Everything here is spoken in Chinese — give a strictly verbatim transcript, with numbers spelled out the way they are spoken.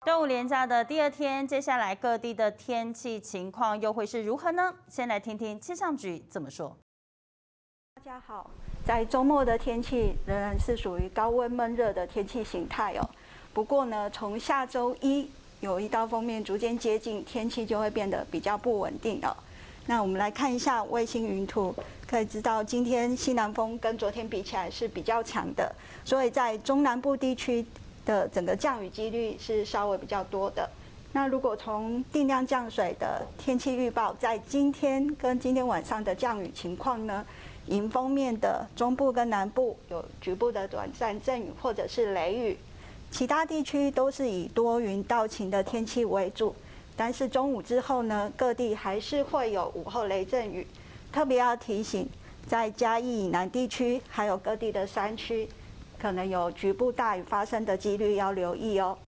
端午连假的第二天，接下来各地的天气情况又会是如何呢？先来听听气象局怎么说。 大家好，在周末的天气仍然是属于高温闷热的天气形态哦。不过呢，从下周一有一道锋面逐渐接近，天气就会变得比较不稳定了。那我们来看一下卫星云图，可以知道今天西南风跟昨天比起来是比较强的，所以在中南部地区的整个降雨几率是稍微比较多的。那如果从定量降水的天气预报，在今天跟今天晚上的降雨情况呢，迎风面的中部跟南部有局部的短暂阵雨或者是雷雨，其他地区都是以多云到晴的天气为主。但是中午之后呢，各地还是会有午后雷阵雨，特别要提醒，在嘉义以南地区还有各地的山区，可能有局部大雨发生的几率要留意哦。